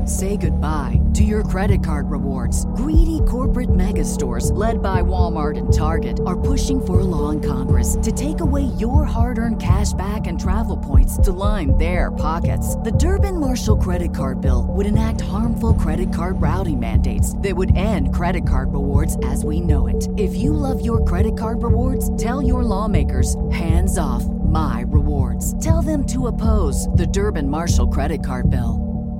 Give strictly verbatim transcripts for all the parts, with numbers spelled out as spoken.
Say goodbye to your credit card rewards. Greedy corporate mega stores, led by Walmart and Target, are pushing for a law in Congress to take away your hard-earned cash back and travel points to line their pockets. The Durbin-Marshall credit card bill would enact harmful credit card routing mandates that would end credit card rewards as we know it. If you love your credit card rewards, tell your lawmakers, hands off my rewards. Tell them to oppose the Durbin-Marshall credit card bill.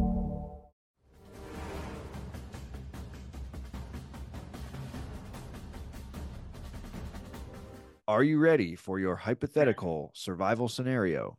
Are you ready for your hypothetical survival scenario?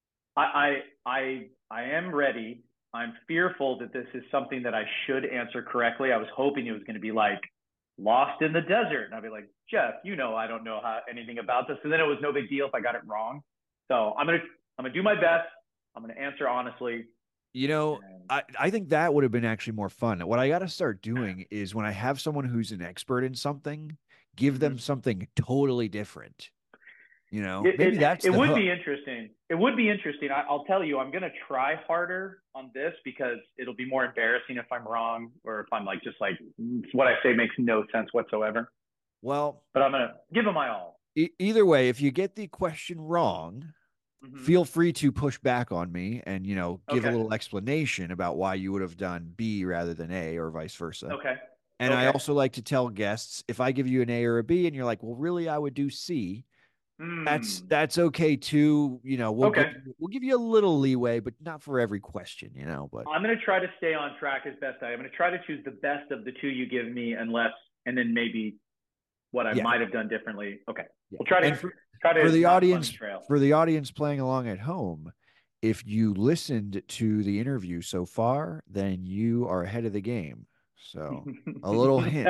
I, I, I, I am ready. I'm fearful that this is something that I should answer correctly. I was hoping it was going to be like lost in the desert. And I'd be like, Jeff, you know, I don't know how, anything about this. And then it was no big deal if I got it wrong. So I'm going to, I'm going to do my best. I'm going to answer honestly. You know, And- I, I think that would have been actually more fun. What I got to start doing is when I have someone who's an expert in something, give them something totally different. You know, It, maybe it, that's it the would hook. be interesting. It would be interesting. I, I'll tell you, I'm going to try harder on this because it'll be more embarrassing if I'm wrong or if I'm like, just like what I say makes no sense whatsoever. Well, But I'm going to give it my all. e- either way, if you get the question wrong, Mhm. feel free to push back on me and, you know, give a Okay. little explanation about why you would have done B rather than A or vice versa. Okay. And I Okay. also like to tell guests, if I give you an A or a B and you're like, well, really, I would do C, that's Mm. that's okay too. You know, we'll Okay. give, we'll give you a little leeway, but not for every question, you know. But I'm going to try to stay on track as best I. I'm going to try to choose the best of the two you give me, unless, and then maybe what I Yeah. might have done differently. Okay. yeah. We'll try to And for, try to for the not audience, bunny trail. for the audience playing along at home, if you listened to the interview so far, then you are ahead of the game. So a little hint.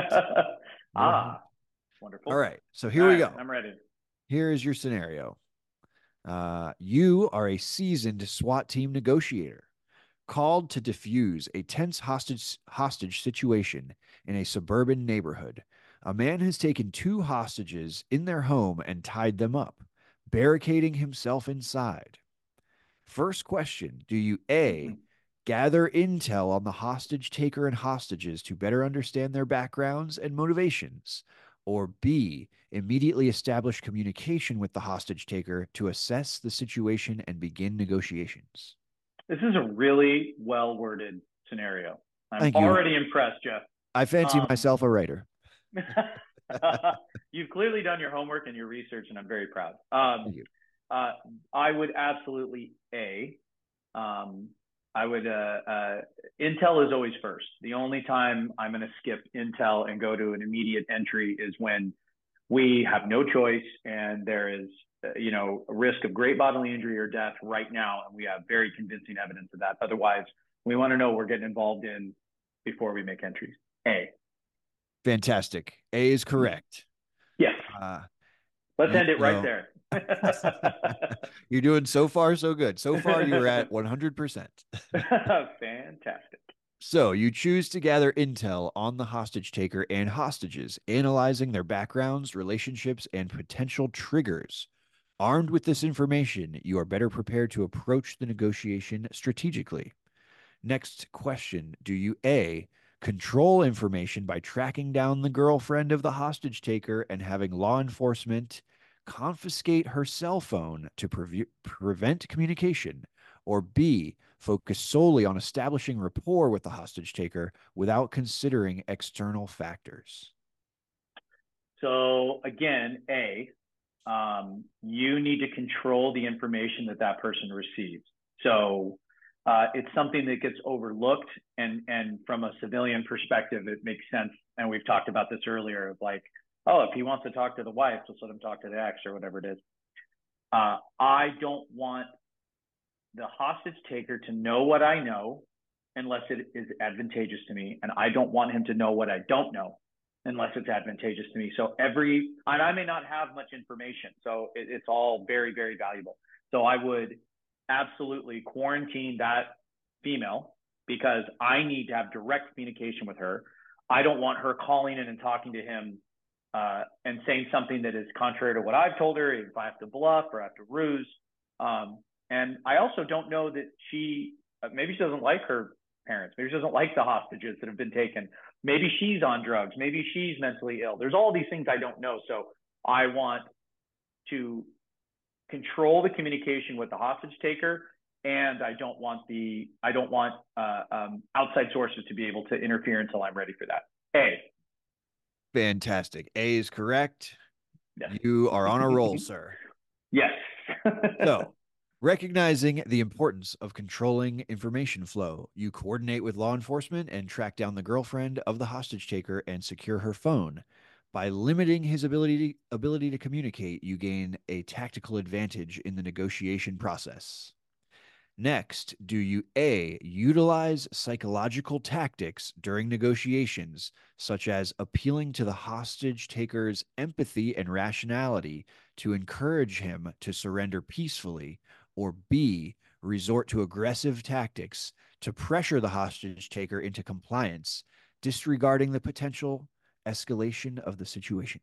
ah, wonderful. All right. So here All we right, go. I'm ready. Here is your scenario. Uh, you are a seasoned SWAT team negotiator called to defuse a tense hostage hostage situation in a suburban neighborhood. A man has taken two hostages in their home and tied them up, barricading himself inside. First question, do you A, gather intel on the hostage taker and hostages to better understand their backgrounds and motivations, or B, immediately establish communication with the hostage taker to assess the situation and begin negotiations? This is a really well worded scenario. I'm Thank you. already impressed, Jeff. I fancy Um, myself a writer. You've clearly done your homework and your research, and I'm very proud. Um, Thank you. uh, I would absolutely A. Um, I would. Uh, uh, Intel is always first. The only time I'm going to skip Intel and go to an immediate entry is when we have no choice and there is, uh, you know, a risk of great bodily injury or death right now, and we have very convincing evidence of that. Otherwise, we want to know what we're getting involved in before we make entries. A. Fantastic. A is correct. Yes. Uh, Let's you end it right know- there. You're doing so far so good. So far you're at one hundred percent. Fantastic. So you choose to gather intel on the hostage taker and hostages, analyzing their backgrounds, relationships, and potential triggers. Armed with this information, you are better prepared to approach the negotiation strategically. Next question, do you A, control information by tracking down the girlfriend of the hostage taker and having law enforcement confiscate her cell phone to pre- prevent communication, or B, focus solely on establishing rapport with the hostage taker without considering external factors? So again, A, um, you need to control the information that that person receives. So uh, it's something that gets overlooked, and and from a civilian perspective, it makes sense. And we've talked about this earlier of like, oh, if he wants to talk to the wife, just let him talk to the ex or whatever it is. Uh, I don't want the hostage taker to know what I know unless it is advantageous to me. And I don't want him to know what I don't know unless it's advantageous to me. So every, and I may not have much information. So it, it's all very, very valuable. So I would absolutely quarantine that female because I need to have direct communication with her. I don't want her calling in and talking to him uh, and saying something that is contrary to what I've told her, if I have to bluff or I have to ruse. Um, and I also don't know that she, maybe she doesn't like her parents. Maybe she doesn't like the hostages that have been taken. Maybe she's on drugs. Maybe she's mentally ill. There's all these things I don't know. So I want to control the communication with the hostage taker, and I don't want the I don't want uh, um, outside sources to be able to interfere until I'm ready for that. A. Fantastic. A is correct. Yes. You are on a roll, sir. Yes. So, recognizing the importance of controlling information flow, you coordinate with law enforcement and track down the girlfriend of the hostage taker and secure her phone. By limiting his ability to, ability to communicate, you gain a tactical advantage in the negotiation process. Next, do you A, utilize psychological tactics during negotiations, such as appealing to the hostage taker's empathy and rationality to encourage him to surrender peacefully, or B, resort to aggressive tactics to pressure the hostage taker into compliance, disregarding the potential escalation of the situation?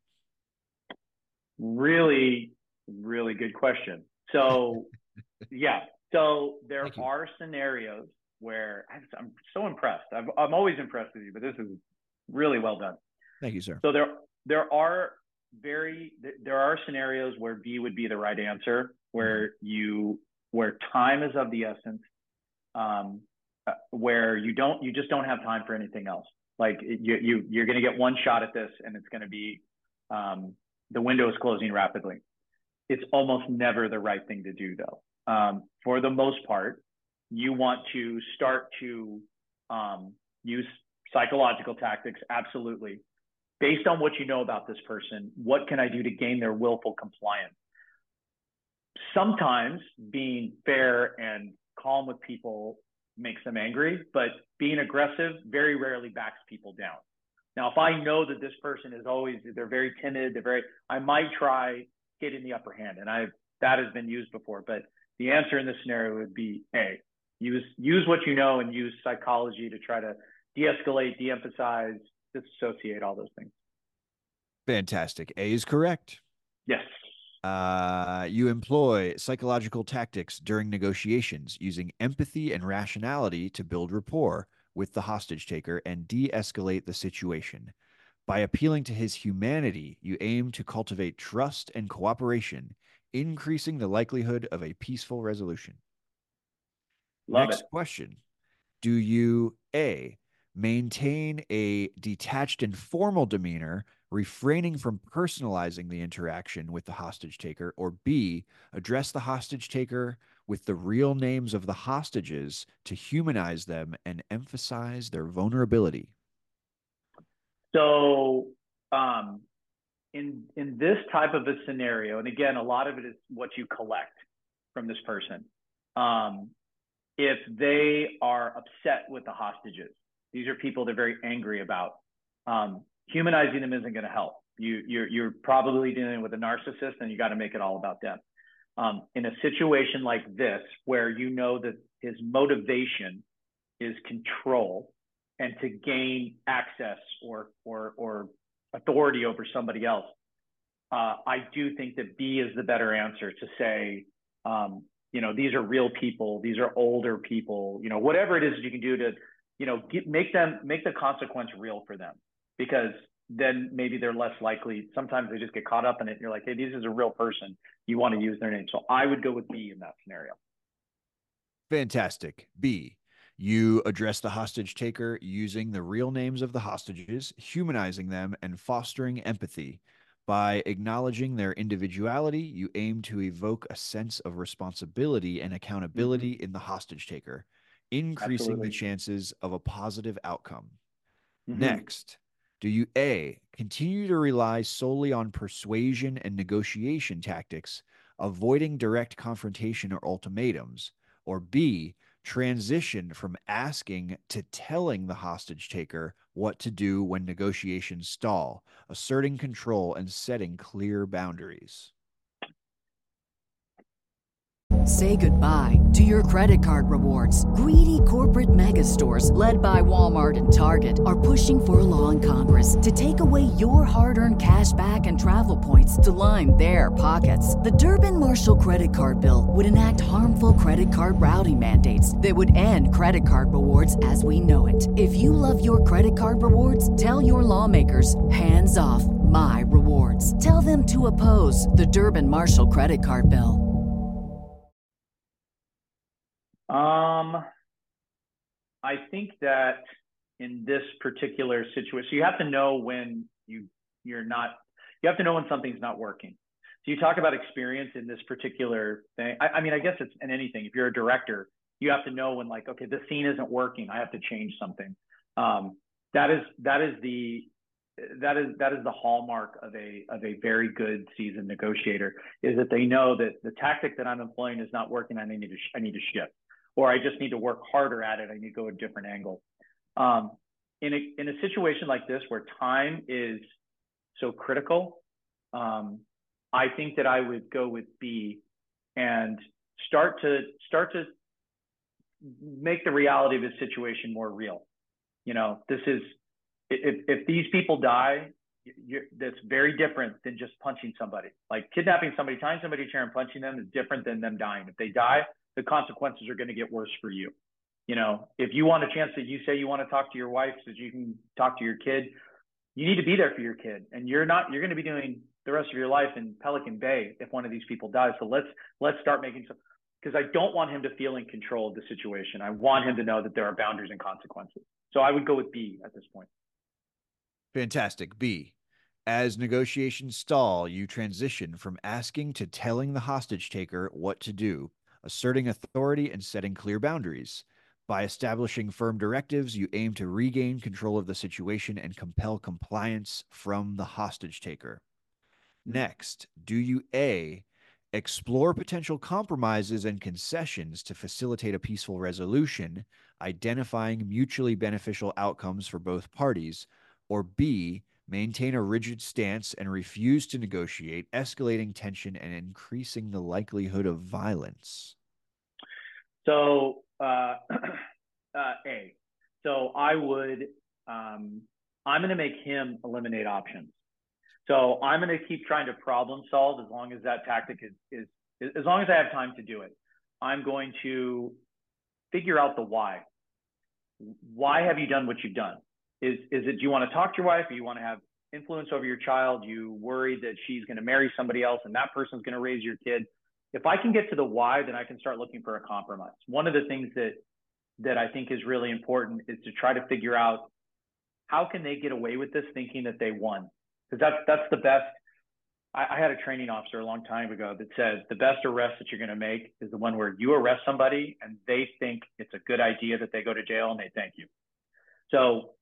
Really, really good question. So, yeah. So there are scenarios where I'm so impressed. I've, I'm always impressed with you, but this is really well done. Thank you, sir. So there, there are very, there are scenarios where B would be the right answer, where you, where time is of the essence, um, uh, where you don't, you just don't have time for anything else. Like you, you, you're going to get one shot at this, and it's going to be, um, the window is closing rapidly. It's almost never the right thing to do, though. Um, for the most part, you want to start to um, use psychological tactics, absolutely. Based on what you know about this person, what can I do to gain their willful compliance? Sometimes being fair and calm with people makes them angry, but being aggressive very rarely backs people down. Now, if I know that this person is always, they're very timid, they're very, I might try getting the upper hand, and I that has been used before, but the answer in this scenario would be A. Use use what you know and use psychology to try to de-escalate, de-emphasize, disassociate, all those things. Fantastic. A is correct. Yes. Uh, you employ psychological tactics during negotiations using empathy and rationality to build rapport with the hostage taker and de-escalate the situation. By appealing to his humanity, you aim to cultivate trust and cooperation, increasing the likelihood of a peaceful resolution. Love Next it. question. Do you A, maintain a detached and formal demeanor, refraining from personalizing the interaction with the hostage taker, or B, address the hostage taker with the real names of the hostages to humanize them and emphasize their vulnerability? So um, in, in this type of a scenario, and again, a lot of it is what you collect from this person. Um, if they are upset with the hostages, these are people they're very angry about, um, humanizing them isn't going to help. You, you're, you're probably dealing with a narcissist, and you got to make it all about them. Um, in a situation like this, where you know that his motivation is control and to gain access or, or, or authority over somebody else, uh, I do think that B is the better answer, to say, um, you know, these are real people, these are older people, you know, whatever it is that you can do to, you know, get, make them, make the consequence real for them, because then maybe they're less likely. Sometimes they just get caught up in it. And you're like, hey, this is a real person. You want to use their name. So I would go with B in that scenario. Fantastic. B, you address the hostage taker using the real names of the hostages, humanizing them and fostering empathy. By acknowledging their individuality, you aim to evoke a sense of responsibility and accountability mm-hmm. in the hostage taker, increasing Absolutely. the chances of a positive outcome. Mm-hmm. Next, do you A, continue to rely solely on persuasion and negotiation tactics, avoiding direct confrontation or ultimatums, or B, transition from asking to telling the hostage taker what to do when negotiations stall, asserting control and setting clear boundaries? Say goodbye to your credit card rewards. Greedy corporate mega stores, led by Walmart and Target, are pushing for a law in Congress to take away your hard-earned cash back and travel points to line their pockets. The Durbin-Marshall credit card bill would enact harmful credit card routing mandates that would end credit card rewards as we know it. If you love your credit card rewards, tell your lawmakers, hands off my rewards. Tell them to oppose the Durbin-Marshall credit card bill. Um, I think that in this particular situation, so you have to know when you you're not, you have to know when something's not working. So you talk about experience in this particular thing. I, I mean, I guess it's in anything. If you're a director, you have to know when, like, okay, this scene isn't working. I have to change something. Um, that is that is the that is that is the hallmark of a of a very good seasoned negotiator, is that they know that the tactic that I'm employing is not working. I need to I need to shift. Or I just need to work harder at it. I need to go a different angle. Um, in, a, in a situation like this where time is so critical, um, I think that I would go with B and start to start to make the reality of the situation more real. You know, this is, if, if these people die, you're, that's very different than just punching somebody. Like kidnapping somebody, tying somebody to a chair and punching them is different than them dying. If they die, the consequences are going to get worse for you. You know, if you want a chance that you say you want to talk to your wife so that you can talk to your kid, you need to be there for your kid. And you're not, you're going to be doing the rest of your life in Pelican Bay if one of these people dies. So let's, let's start making some, because I don't want him to feel in control of the situation. I want him to know that there are boundaries and consequences. So I would go with B at this point. Fantastic. B. As negotiations stall, you transition from asking to telling the hostage taker what to do, asserting authority and setting clear boundaries. By establishing firm directives, you aim to regain control of the situation and compel compliance from the hostage taker. Next, do you A, explore potential compromises and concessions to facilitate a peaceful resolution, identifying mutually beneficial outcomes for both parties, or B, maintain a rigid stance and refuse to negotiate, escalating tension and increasing the likelihood of violence? So, uh, uh, A. So I would, um, I'm going to make him eliminate options. So I'm going to keep trying to problem solve as long as that tactic is, is, as long as I have time to do it. I'm going to figure out the why. Why have you done what you've done? Is, is it, do you want to talk to your wife, or you want to have influence over your child? You worry that she's going to marry somebody else and that person's going to raise your kid? If I can get to the why, then I can start looking for a compromise. One of the things that, that I think is really important is to try to figure out how can they get away with this thinking that they won? Because that's, that's the best. I, I had a training officer a long time ago that said the best arrest that you're going to make is the one where you arrest somebody and they think it's a good idea that they go to jail and they thank you. So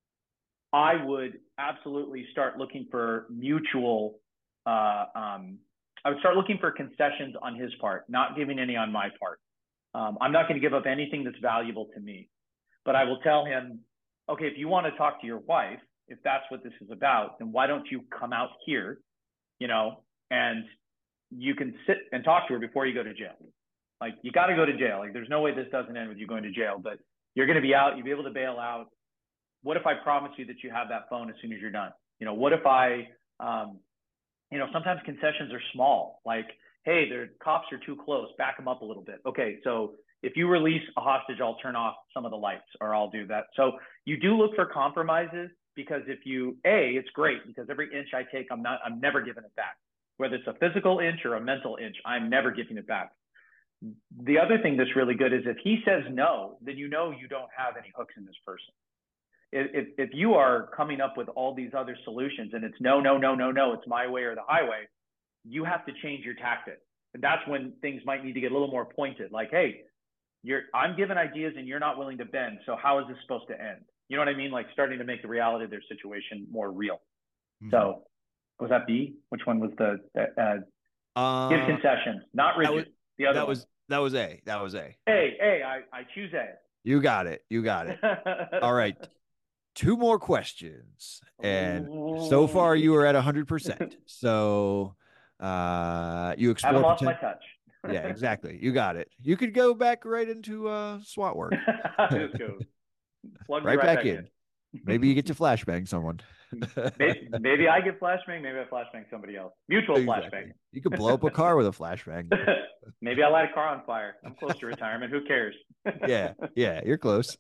I would absolutely start looking for mutual, uh, um, I would start looking for concessions on his part, not giving any on my part. Um, I'm not going to give up anything that's valuable to me, but I will tell him, okay, if you want to talk to your wife, if that's what this is about, then why don't you come out here, you know, and you can sit and talk to her before you go to jail. Like, you got to go to jail. Like, there's no way this doesn't end with you going to jail, but you're going to be out, you'll be able to bail out. What if I promise you that you have that phone as soon as you're done? You know, what if I, um, you know, sometimes concessions are small, like, hey, the cops are too close, back them up a little bit. Okay, so if you release a hostage, I'll turn off some of the lights, or I'll do that. So you do look for compromises, because if you, A, it's great because every inch I take, I'm not, I'm never giving it back. Whether it's a physical inch or a mental inch, I'm never giving it back. The other thing that's really good is if he says no, then you know you don't have any hooks in this person. If, if you are coming up with all these other solutions and it's no, no, no, no, no, it's my way or the highway, you have to change your tactic. And that's when things might need to get a little more pointed. Like, hey, you're, I'm giving ideas and you're not willing to bend. So how is this supposed to end? You know what I mean? Like, starting to make the reality of their situation more real. Mm-hmm. So was that B? Which one was the, uh, uh, give concessions, not rigid. Was, the other that one. was, that was A. That was A. A, A, I, I choose A. You got it. You got it. All right. Two more questions. And so far you are at one hundred percent. So uh, you explore. I haven't lost poten- my touch. Yeah, exactly. You got it. You could go back right into uh, SWAT work. Just go plug me Right right back back in. in. Maybe you get to flashbang someone. maybe, maybe I get flashbang. Maybe I flashbang somebody else. Mutual Exactly. flashbang. You could blow up a car with a flashbang. Maybe I light a car on fire. I'm close to retirement. Who cares? Yeah, yeah, you're close.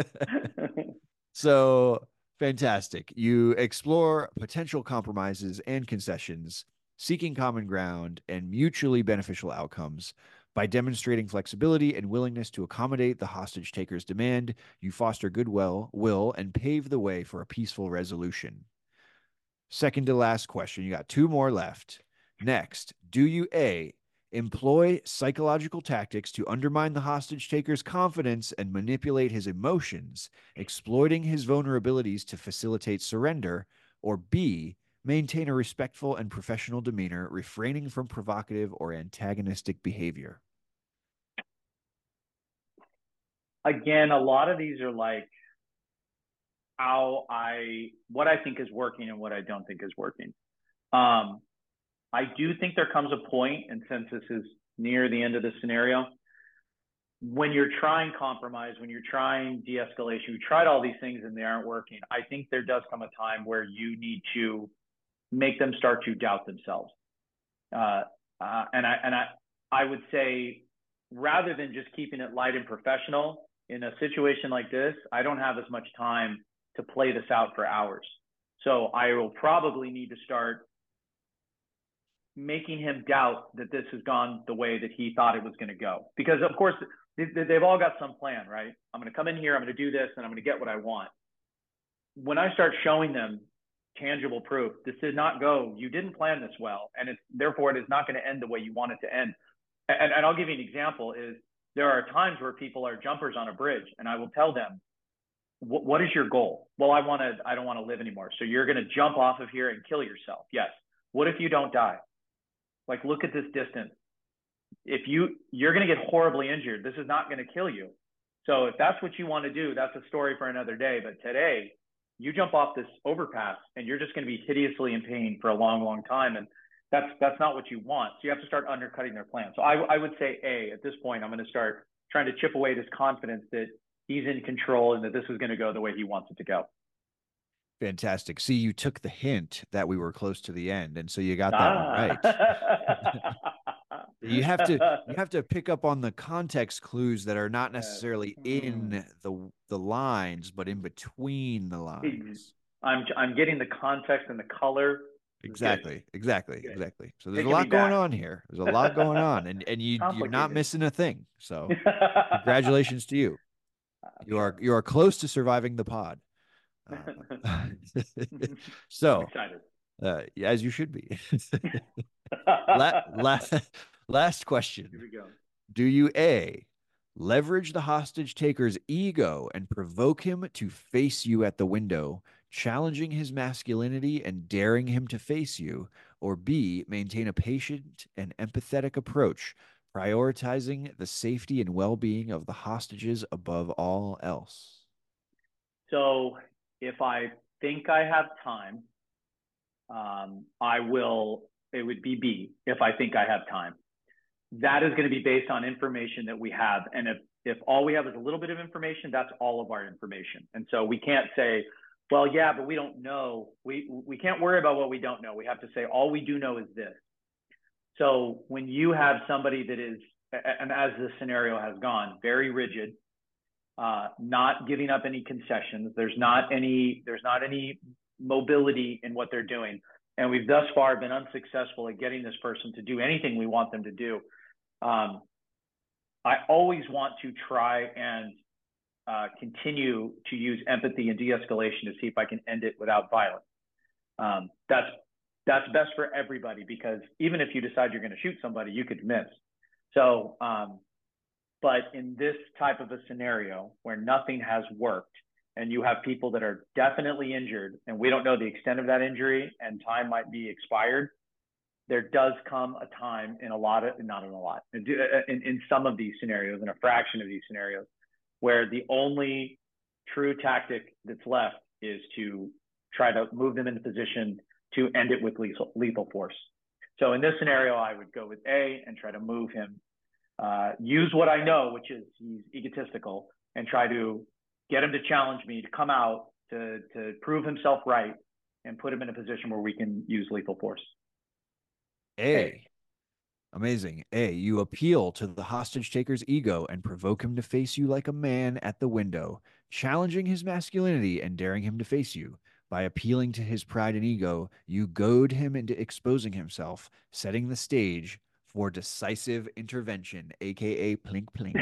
So fantastic. You explore potential compromises and concessions, seeking common ground and mutually beneficial outcomes. By demonstrating flexibility and willingness to accommodate the hostage taker's demand, you foster goodwill, will, and pave the way for a peaceful resolution. Second to last question. You got two more left. Next, do you A, employ psychological tactics to undermine the hostage taker's confidence and manipulate his emotions, exploiting his vulnerabilities to facilitate surrender, or B, maintain a respectful and professional demeanor, refraining from provocative or antagonistic behavior? Again, a lot of these are like how I, what I think is working and what I don't think is working. Um, I do think there comes a point, and since this is near the end of the scenario, when you're trying compromise, when you're trying de-escalation, you tried all these things and they aren't working. I think there does come a time where you need to make them start to doubt themselves. Uh, uh, and I and I I would say, rather than just keeping it light and professional, in a situation like this, I don't have as much time to play this out for hours. So I will probably need to start making him doubt that this has gone the way that he thought it was going to go. Because of course, they've all got some plan, right? I'm going to come in here, I'm going to do this, and I'm going to get what I want. When I start showing them tangible proof, this did not go, you didn't plan this well, and it's therefore it is not going to end the way you want it to end. And, and I'll give you an example is there are times where people are jumpers on a bridge, and I will tell them, what is your goal? Well, I want to, I don't want to live anymore. So you're going to jump off of here and kill yourself. Yes. What if you don't die? Like, look at this distance. If you, you're going to get horribly injured. This is not going to kill you. So if that's what you want to do, that's a story for another day. But today, you jump off this overpass and you're just going to be hideously in pain for a long, long time. And that's, that's not what you want. So you have to start undercutting their plan. So I, I would say, A, at this point, I'm going to start trying to chip away this confidence that he's in control and that this is going to go the way he wants it to go. Fantastic. See, you took the hint that we were close to the end, and so you got that ah. one right. you have to you have to pick up on the context clues that are not necessarily in the the lines, but in between the lines. I'm I'm getting the context and the color. Exactly, exactly, Good. exactly. So there's Taking a lot going on here. There's a lot going on, and and you you're not missing a thing. So congratulations to you. You are you are close to surviving the pod. Uh, so, uh, as you should be. la- la- last question. Here we go. Do you A, leverage the hostage taker's ego and provoke him to face you at the window, challenging his masculinity and daring him to face you, or B, maintain a patient and empathetic approach, prioritizing the safety and well-being of the hostages above all else? So if I think I have time, um, I will, it would be B, if I think I have time. That is going to be based on information that we have. And if, if all we have is a little bit of information, that's all of our information. And so we can't say, well, yeah, but we don't know. We, we can't worry about what we don't know. We have to say, all we do know is this. So when you have somebody that is, and as this scenario has gone, very rigid, uh, not giving up any concessions, there's not any, there's not any mobility in what they're doing. And we've thus far been unsuccessful at getting this person to do anything we want them to do. Um, I always want to try and uh, continue to use empathy and de-escalation to see if I can end it without violence. Um, that's that's best for everybody, because even if you decide you're going to shoot somebody, you could miss. So, um, but in this type of a scenario where nothing has worked and you have people that are definitely injured and we don't know the extent of that injury and time might be expired, there does come a time in a lot of, not in a lot, in, in some of these scenarios, in a fraction of these scenarios, where the only true tactic that's left is to try to move them into position to end it with lethal, lethal force. So in this scenario, I would go with A and try to move him uh, use what I know, which is he's egotistical, and try to get him to challenge me to come out to to prove himself right and put him in a position where we can use lethal force. A. Hey. Amazing. A. You appeal to the hostage taker's ego and provoke him to face you like a man at the window, challenging his masculinity and daring him to face you. By appealing to his pride and ego, you goad him into exposing himself, setting the stage for decisive intervention, aka plink plink.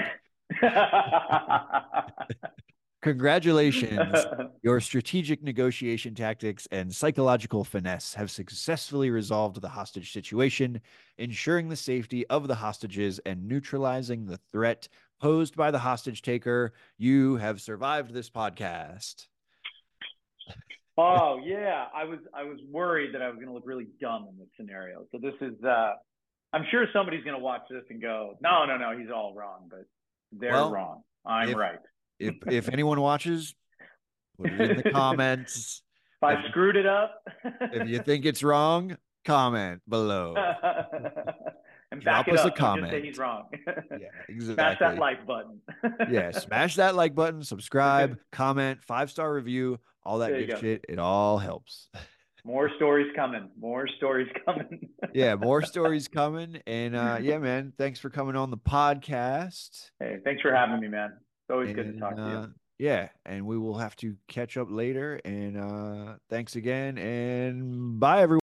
Congratulations. Your strategic negotiation tactics and psychological finesse have successfully resolved the hostage situation, ensuring the safety of the hostages and neutralizing the threat posed by the hostage taker. You have survived this podcast. Oh yeah, I was I was worried that I was going to look really dumb in this scenario. So this is, uh, I'm sure somebody's going to watch this and go, no, no, no, he's all wrong, but they're well, wrong. I'm if, right. if if anyone watches, put it in the comments. If I if, screwed it up, if you think it's wrong, comment below. And Drop back it us up. a Don't comment. just say he's wrong. Yeah, exactly. Smash that like button. Yeah, smash that like button, subscribe, comment, five-star review, all that good shit. It all helps. More stories coming. More stories coming. Yeah, more stories coming. And uh, yeah, man, thanks for coming on the podcast. Hey, thanks for having me, man. It's always and, good to talk to you. Uh, yeah, and we will have to catch up later. And uh, thanks again. And bye, everyone.